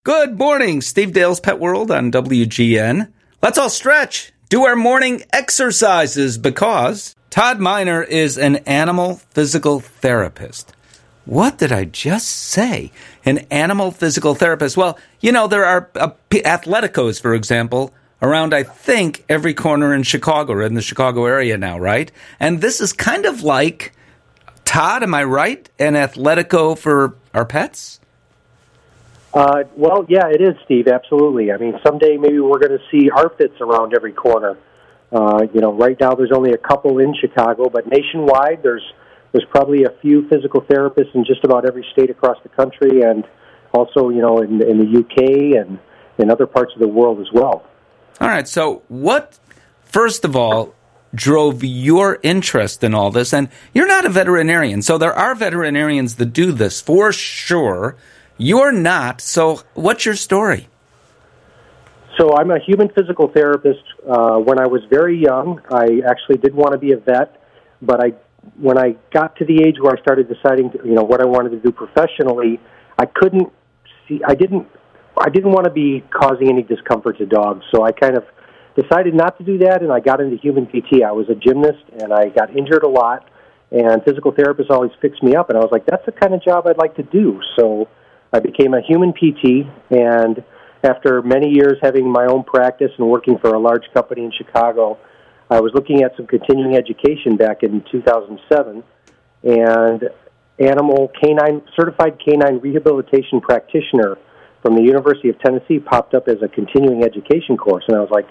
Good morning, Steve Dale's Pet World on WGN. Let's all stretch, do our morning exercises because Todd Miner is an animal physical therapist. What did I just say? An animal physical therapist. Well, you know, there are Athleticos, for example, around, I think, every corner in Chicago or in the Chicago area now, right? And this is kind of like, Todd, am I right? An Athletico for our pets? Well, yeah, it is, Steve, absolutely. I mean, someday maybe we're going to see ARFITs around every corner. Right now there's only a couple in Chicago, but nationwide there's probably a few physical therapists in just about every state across the country, and also, in the UK and in other parts of the world as well. All right, so what, first of all, drove your interest in all this? And you're not a veterinarian, so there are veterinarians that do this for sure. You're not, so what's your story? So I'm a human physical therapist. When I was very young, I actually did want to be a vet, but when I got to the age where I started deciding, what I wanted to do professionally, I didn't want to be causing any discomfort to dogs, so I kind of decided not to do that, and I got into human PT. I was a gymnast, and I got injured a lot, and physical therapists always fixed me up, and I was like, that's the kind of job I'd like to do. So I became a human PT, and after many years having my own practice and working for a large company in Chicago, I was looking at some continuing education back in 2007, and certified canine rehabilitation practitioner from the University of Tennessee popped up as a continuing education course, and I was like,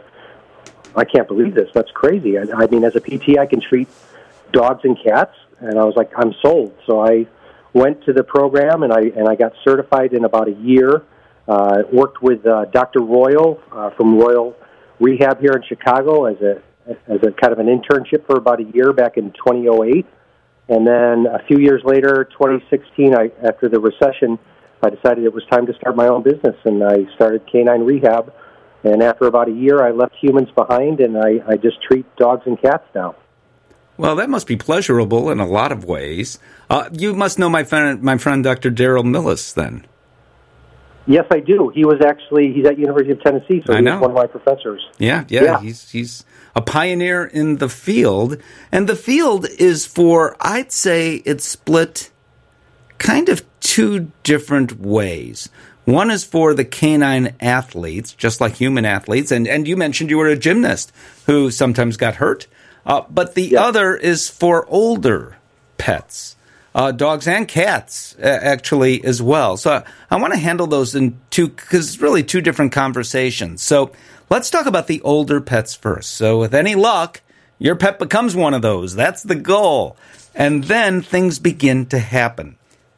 I can't believe this. That's crazy. I mean, as a PT, I can treat dogs and cats, and I was like, I'm sold. So I went to the program, and I got certified in about a year. Worked with Dr. Royal from Royal Rehab here in Chicago as a kind of an internship for about a year back in 2008. And then a few years later, 2016, after the recession, I decided it was time to start my own business, and I started Canine Rehab. And after about a year, I left humans behind, and I just treat dogs and cats now. Well, that must be pleasurable in a lot of ways. You must know my friend Dr. Daryl Millis, then. Yes, I do. He's at University of Tennessee, so he's one of my professors. Yeah. He's a pioneer in the field, and the field is I'd say it's split kind of two different ways. One is for the canine athletes, just like human athletes, and you mentioned you were a gymnast who sometimes got hurt. But the other is for older pets, dogs and cats, actually, as well. So I want to handle those in because it's really two different conversations. So let's talk about the older pets first. So with any luck, your pet becomes one of those. That's the goal. And then things begin to happen.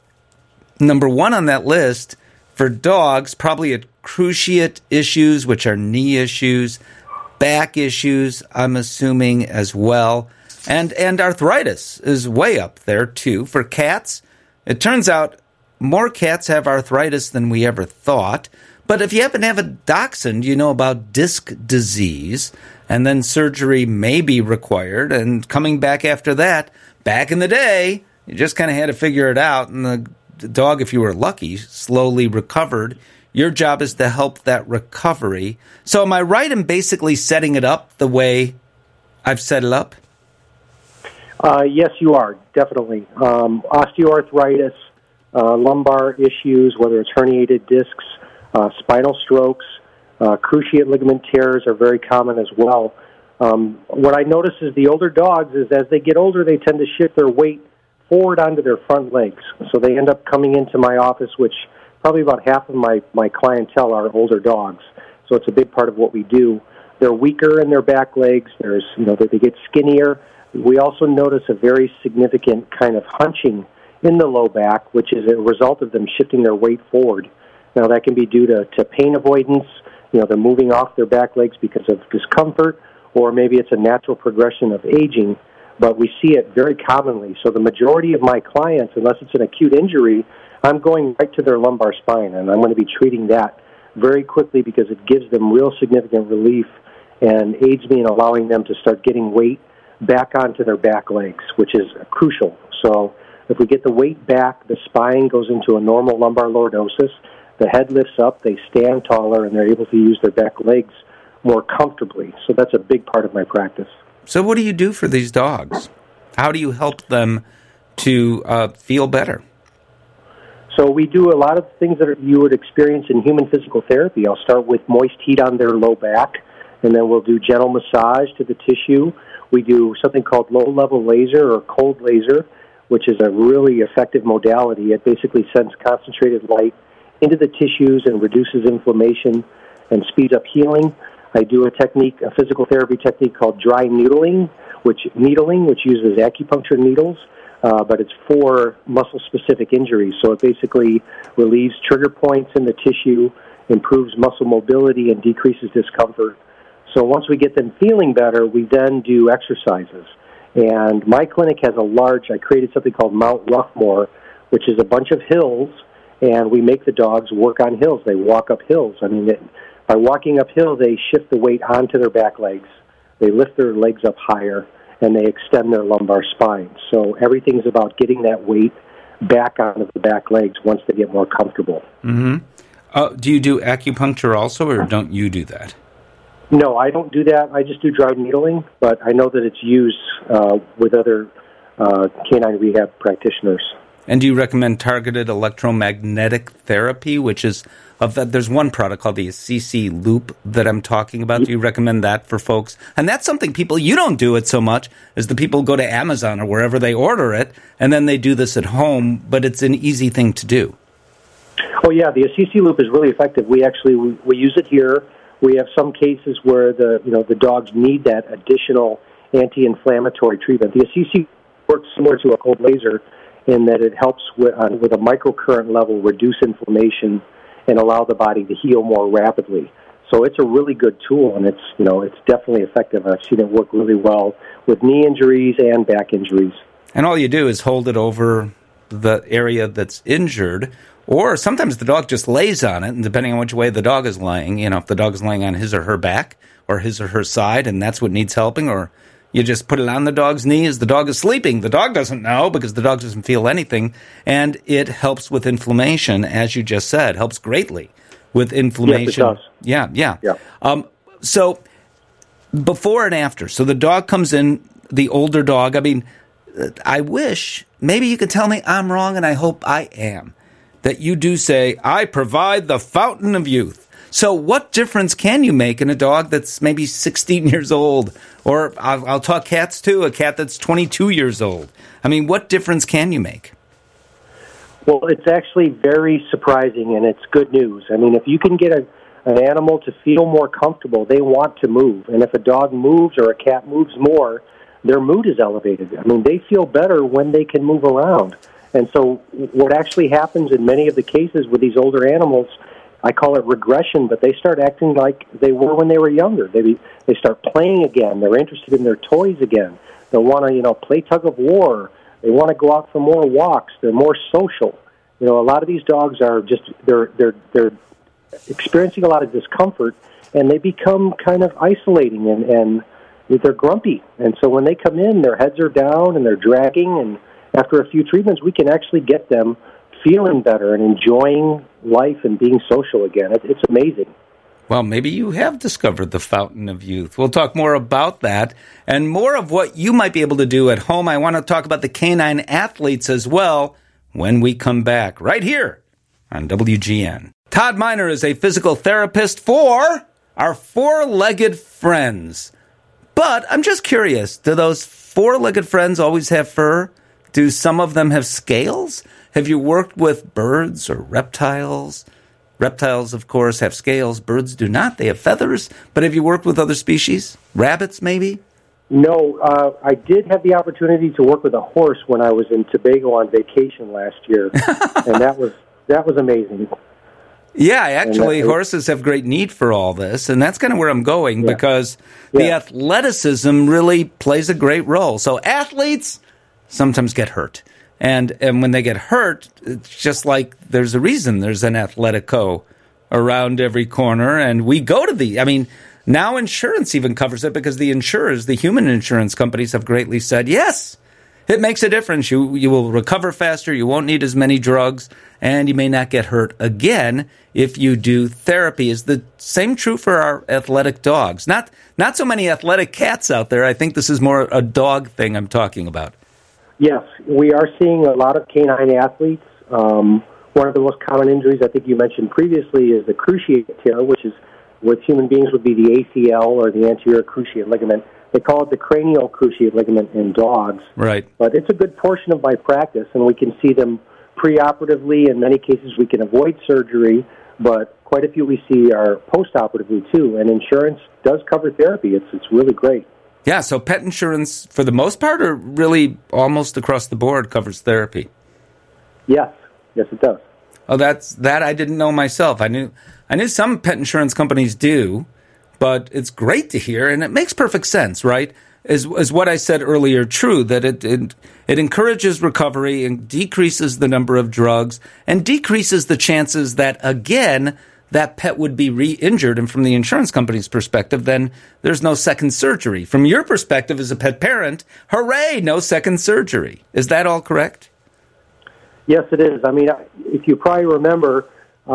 Number one on that list for dogs, probably cruciate issues, which are knee issues, back issues, I'm assuming, as well. And arthritis is way up there, too. For cats, it turns out more cats have arthritis than we ever thought. But if you happen to have a dachshund, you know about disc disease, and then surgery may be required. And coming back after that, back in the day, you just kind of had to figure it out. And the dog, if you were lucky, slowly recovered. Your job is to help that recovery. So am I right in basically setting it up the way I've set it up? Yes, you are, definitely. Osteoarthritis, lumbar issues, whether it's herniated discs, spinal strokes, cruciate ligament tears are very common as well. What I notice is the older dogs is as they get older, they tend to shift their weight forward onto their front legs. So they end up coming into my office, which probably about half of my clientele are older dogs. So it's a big part of what we do. They're weaker in their back legs. They get skinnier. We also notice a very significant kind of hunching in the low back, which is a result of them shifting their weight forward. Now, that can be due to pain avoidance. They're moving off their back legs because of discomfort, or maybe it's a natural progression of aging, but we see it very commonly. So the majority of my clients, unless it's an acute injury, I'm going right to their lumbar spine, and I'm going to be treating that very quickly because it gives them real significant relief and aids me in allowing them to start getting weight back onto their back legs, which is crucial. So if we get the weight back, the spine goes into a normal lumbar lordosis. the head lifts up, they stand taller, and they're able to use their back legs more comfortably. So that's a big part of my practice. So what do you do for these dogs? How do you help them to feel better? So we do a lot of things that you would experience in human physical therapy. I'll start with moist heat on their low back, and then we'll do gentle massage to the tissue. We do something called low-level laser or cold laser, which is a really effective modality. It basically sends concentrated light into the tissues and reduces inflammation and speeds up healing. I do a physical therapy technique called dry needling, which uses acupuncture needles, but it's for muscle-specific injuries. So it basically relieves trigger points in the tissue, improves muscle mobility, and decreases discomfort. So once we get them feeling better, we then do exercises. And my clinic has I created something called Mount Roughmore, which is a bunch of hills, and we make the dogs work on hills. They walk up hills. By walking uphill, they shift the weight onto their back legs. They lift their legs up higher, and they extend their lumbar spine. So everything's about getting that weight back onto the back legs once they get more comfortable. Mm-hmm. Do you do acupuncture also, or don't you do that? No, I don't do that. I just do dry needling, but I know that it's used with other canine rehab practitioners. And do you recommend targeted electromagnetic therapy, which is there's one product called the CC Loop that I'm talking about. Do you recommend that for folks? And that's something you don't do it so much as the people go to Amazon or wherever they order it, and then they do this at home, but it's an easy thing to do. Oh, yeah, the CC Loop is really effective. We use it here. We have some cases where the dogs need that additional anti-inflammatory treatment. The CC works similar to a cold laser in that it helps with a microcurrent level reduce inflammation and allow the body to heal more rapidly. So it's a really good tool, and it's definitely effective. I've seen it work really well with knee injuries and back injuries. And all you do is hold it over the area that's injured, or sometimes the dog just lays on it, and depending on which way the dog is laying, if the dog is laying on his or her back or his or her side, and that's what needs helping, or you just put it on the dog's knee as the dog is sleeping. The dog doesn't know because the dog doesn't feel anything, and it helps with inflammation, as you just said. Helps greatly with inflammation. Yes, it does. Yeah. So before and after. So the dog comes in, the older dog. I wish, maybe you could tell me I'm wrong, and I hope I am, that you do say, I provide the fountain of youth. So what difference can you make in a dog that's maybe 16 years old? Or I'll talk cats too, a cat that's 22 years old. What difference can you make? Well, it's actually very surprising, and it's good news. If you can get an animal to feel more comfortable, they want to move. And if a dog moves or a cat moves more, their mood is elevated. They feel better when they can move around. And so what actually happens in many of the cases with these older animals, I call it regression, but they start acting like they were when they were younger. They start playing again. They're interested in their toys again. They'll want to, play tug of war. They want to go out for more walks. They're more social. A lot of these dogs are they're experiencing a lot of discomfort, and they become kind of isolating and they're grumpy. And so when they come in, their heads are down and they're dragging, and after a few treatments, we can actually get them feeling better and enjoying life and being social again. It's amazing. Well, maybe you have discovered the fountain of youth. We'll talk more about that and more of what you might be able to do at home. I want to talk about the canine athletes as well when we come back, right here on WGN. Todd Miner is a physical therapist for our four-legged friends. But I'm just curious, do those four-legged friends always have fur? Do some of them have scales? Have you worked with birds or reptiles? Reptiles, of course, have scales. Birds do not. They have feathers. But have you worked with other species? Rabbits, maybe? No. I did have the opportunity to work with a horse when I was in Tobago on vacation last year, and that was amazing. Yeah, actually, horses have great need for all this, and that's kind of where I'm going because the athleticism really plays a great role. So athletes sometimes get hurt. And when they get hurt, it's just like there's a reason there's an Athletico around every corner. And we go to now insurance even covers it because the insurers, the human insurance companies have greatly said, yes, it makes a difference. You will recover faster, you won't need as many drugs, and you may not get hurt again if you do therapy. Is the same true for our athletic dogs? Not so many athletic cats out there. I think this is more a dog thing I'm talking about. Yes, we are seeing a lot of canine athletes. One of the most common injuries I think you mentioned previously is the cruciate tear, which is with human beings would be the ACL or the anterior cruciate ligament. They call it the cranial cruciate ligament in dogs. Right. But it's a good portion of my practice, and we can see them preoperatively. In many cases, we can avoid surgery, but quite a few we see are postoperatively too. And insurance does cover therapy. It's really great. Yeah, so pet insurance, for the most part, or really almost across the board, covers therapy? Yes, it does. Oh, that I didn't know myself. I knew some pet insurance companies do, but it's great to hear, and it makes perfect sense, right? Is what I said earlier true, that it encourages recovery and decreases the number of drugs and decreases the chances that, again, that pet would be re-injured, and from the insurance company's perspective, then there's no second surgery. From your perspective as a pet parent, hooray, no second surgery. Is that all correct? Yes, it is. I mean, if you probably remember,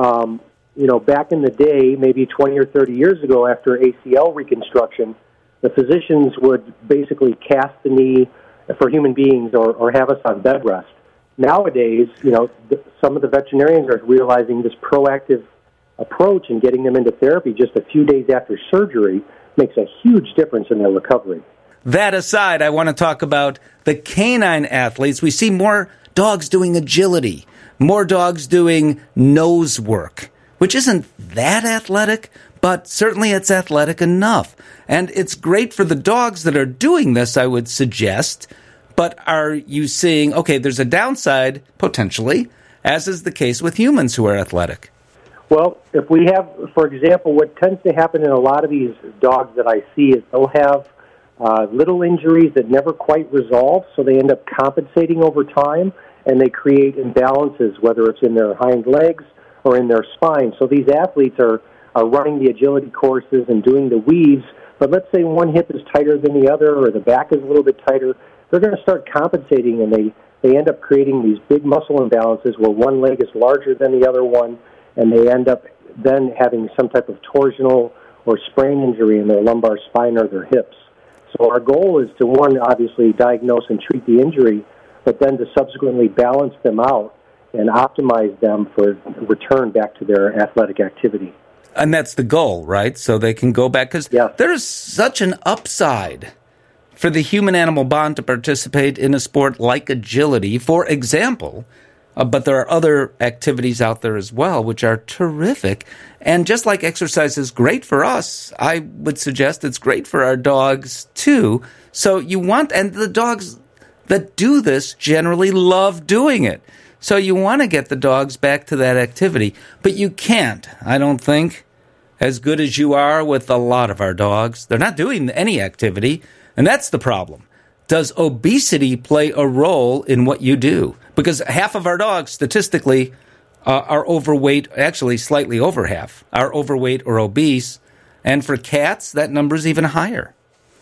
back in the day, maybe 20 or 30 years ago after ACL reconstruction, the physicians would basically cast the knee for human beings or have us on bed rest. Nowadays, some of the veterinarians are realizing this proactive approach and getting them into therapy just a few days after surgery makes a huge difference in their recovery. That aside, I want to talk about the canine athletes. We see more dogs doing agility, more dogs doing nose work, which isn't that athletic, but certainly it's athletic enough. And it's great for the dogs that are doing this, I would suggest. But are you seeing, okay, there's a downside, potentially, as is the case with humans who are athletic? Well, if we have, for example, what tends to happen in a lot of these dogs that I see is they'll have little injuries that never quite resolve, so they end up compensating over time, and they create imbalances, whether it's in their hind legs or in their spine. So these athletes are running the agility courses and doing the weaves, but let's say one hip is tighter than the other or the back is a little bit tighter, they're going to start compensating, and they end up creating these big muscle imbalances where one leg is larger than the other one, and they end up then having some type of torsional or sprain injury in their lumbar spine or their hips. So our goal is to, one, obviously diagnose and treat the injury, but then to subsequently balance them out and optimize them for return back to their athletic activity. And that's the goal, right? So they can go back, because there is such an upside for the human-animal bond to participate in a sport like agility, for example. But there are other activities out there as well, which are terrific. And just like exercise is great for us, I would suggest it's great for our dogs, too. So you want, and the dogs that do this generally love doing it. So you want to get the dogs back to that activity. But you can't, I don't think, as good as you are with a lot of our dogs. They're not doing any activity, and that's the problem. Does obesity play a role in what you do? Because half of our dogs, statistically, are overweight, actually slightly over half, are overweight or obese. And for cats, that number is even higher.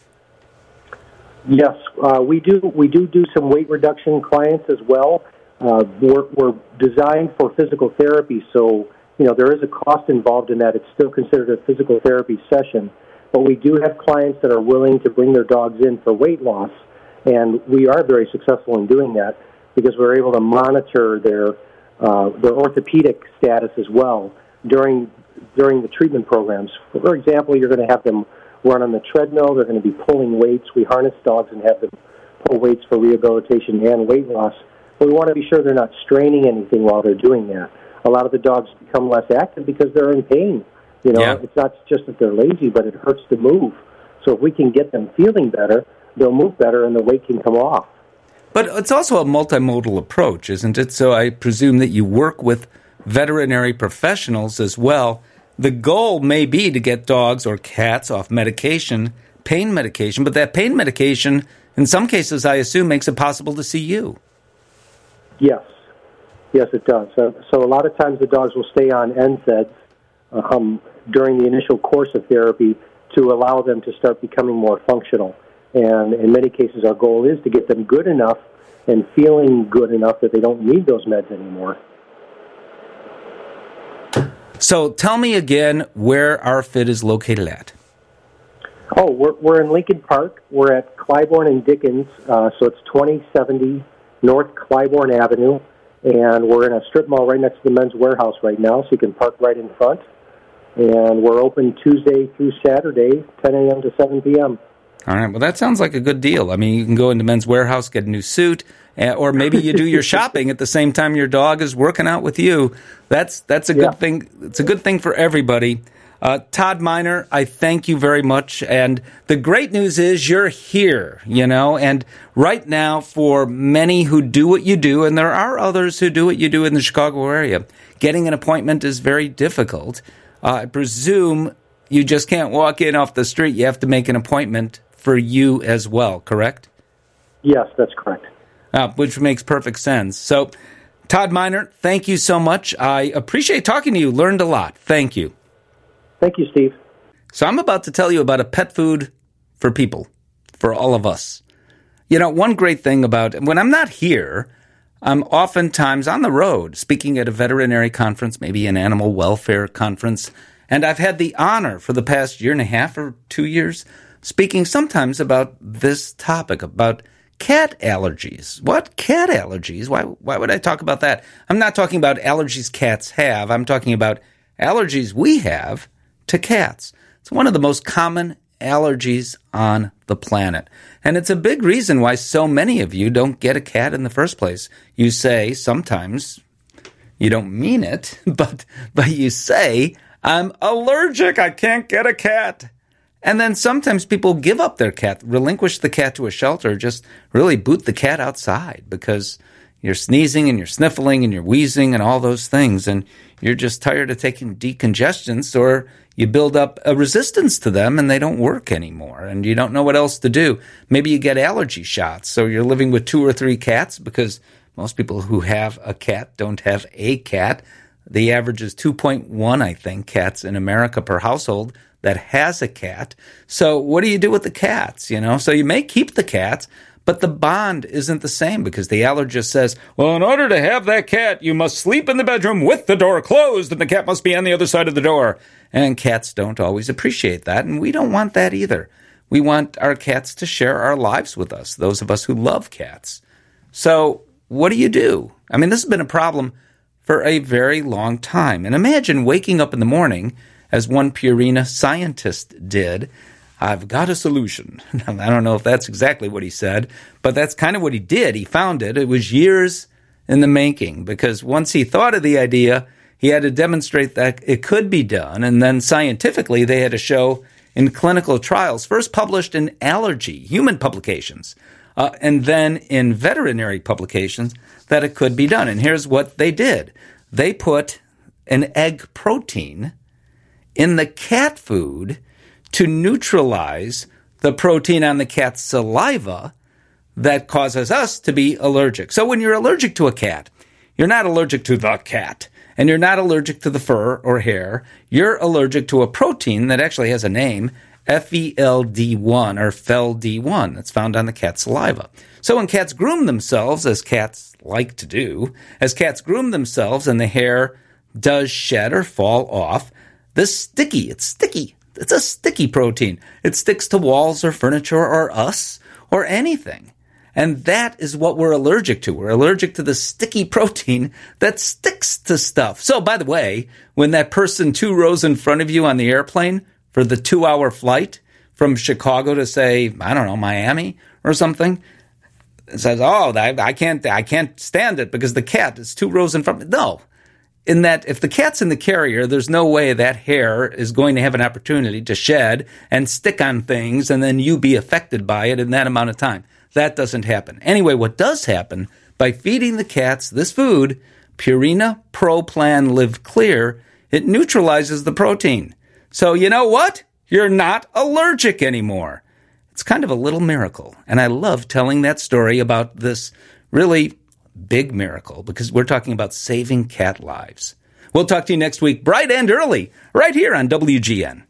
Yes, we do some weight reduction clients as well. We're designed for physical therapy, so there is a cost involved in that. It's still considered a physical therapy session. But we do have clients that are willing to bring their dogs in for weight loss, and we are very successful in doing that because we're able to monitor their orthopedic status as well during the treatment programs. For example, you're going to have them run on the treadmill. They're going to be pulling weights. We harness dogs and have them pull weights for rehabilitation and weight loss. But we want to be sure they're not straining anything while they're doing that. A lot of the dogs become less active because they're in pain. It's not just that they're lazy, but it hurts to move. So if we can get them feeling better, they'll move better and the weight can come off. But it's also a multimodal approach, isn't it? So I presume that you work with veterinary professionals as well. The goal may be to get dogs or cats off medication, pain medication, but that pain medication, in some cases, I assume, makes it possible to see you. Yes, it does. So a lot of times the dogs will stay on NSAIDs during the initial course of therapy to allow them to start becoming more functional. And in many cases, our goal is to get them good enough and feeling good enough that they don't need those meds anymore. So tell me again where our fit is located at. Oh, we're in Lincoln Park. We're at Clybourne and Dickens, so it's 2070 North Clybourne Avenue, and we're in a strip mall right next to the Men's Warehouse right now, so you can park right in front. And we're open Tuesday through Saturday, 10 a.m. to 7 p.m. All right, well, that sounds like a good deal. I mean, you can go into Men's Warehouse, get a new suit, or maybe you do your shopping at the same time your dog is working out with you. That's a good thing. It's a good thing for everybody. Todd Miner, I thank you very much. And the great news is you're here, and right now for many who do what you do, and there are others who do what you do in the Chicago area, getting an appointment is very difficult. I presume you just can't walk in off the street. You have to make an appointment for you as well, correct? Yes, that's correct. Which makes perfect sense. So, Todd Miner, thank you so much. I appreciate talking to you. Learned a lot. Thank you. Thank you, Steve. So I'm about to tell you about a pet food for people, for all of us. One great thing about when I'm not here, I'm oftentimes on the road speaking at a veterinary conference, maybe an animal welfare conference, and I've had the honor for the past year and a half or 2 years speaking sometimes about this topic, about cat allergies. What? Cat allergies? Why would I talk about that? I'm not talking about allergies cats have. I'm talking about allergies we have to cats. It's one of the most common allergies on the planet. And it's a big reason why so many of you don't get a cat in the first place. You say sometimes, you don't mean it, but you say, I'm allergic, I can't get a cat. And then sometimes people give up their cat, relinquish the cat to a shelter, just really boot the cat outside because you're sneezing and you're sniffling and you're wheezing and all those things, and you're just tired of taking decongestants, or you build up a resistance to them and they don't work anymore and you don't know what else to do. Maybe you get allergy shots, so you're living with 2 or 3 cats because most people who have a cat don't have a cat. The average is 2.1, I think, cats in America per household that has a cat. So what do you do with the cats, So you may keep the cats, but the bond isn't the same because the allergist says, well, in order to have that cat, you must sleep in the bedroom with the door closed and the cat must be on the other side of the door. And cats don't always appreciate that, and we don't want that either. We want our cats to share our lives with us, those of us who love cats. So what do? I mean, this has been a problem for a very long time. And imagine waking up in the morning, as one Purina scientist did, I've got a solution. I don't know if that's exactly what he said, but that's kind of what he did. He found it. It was years in the making because once he thought of the idea, he had to demonstrate that it could be done. And then scientifically, they had to show in clinical trials, first published in allergy, human publications, and then in veterinary publications, that it could be done. And here's what they did. They put an egg protein in the cat food to neutralize the protein on the cat's saliva that causes us to be allergic. So when you're allergic to a cat, you're not allergic to the cat, and you're not allergic to the fur or hair. You're allergic to a protein that actually has a name, FeLD1 or FeLD1. That's found on the cat's saliva. So when cats groom themselves, as cats like to do, as cats groom themselves and the hair does shed or fall off, it's sticky. It's a sticky protein. It sticks to walls or furniture or us or anything. And that is what we're allergic to. We're allergic to the sticky protein that sticks to stuff. So, by the way, when that person 2 rows in front of you on the airplane for the 2-hour flight from Chicago to, say, I don't know, Miami or something, says, oh, I can't stand it because the cat is 2 rows in front of me. No. In that if the cat's in the carrier, there's no way that hair is going to have an opportunity to shed and stick on things and then you be affected by it in that amount of time. That doesn't happen. Anyway, what does happen, by feeding the cats this food, Purina Pro Plan Live Clear, it neutralizes the protein. So you know what? You're not allergic anymore. It's kind of a little miracle. And I love telling that story about this really big miracle because we're talking about saving cat lives. We'll talk to you next week, bright and early, right here on WGN.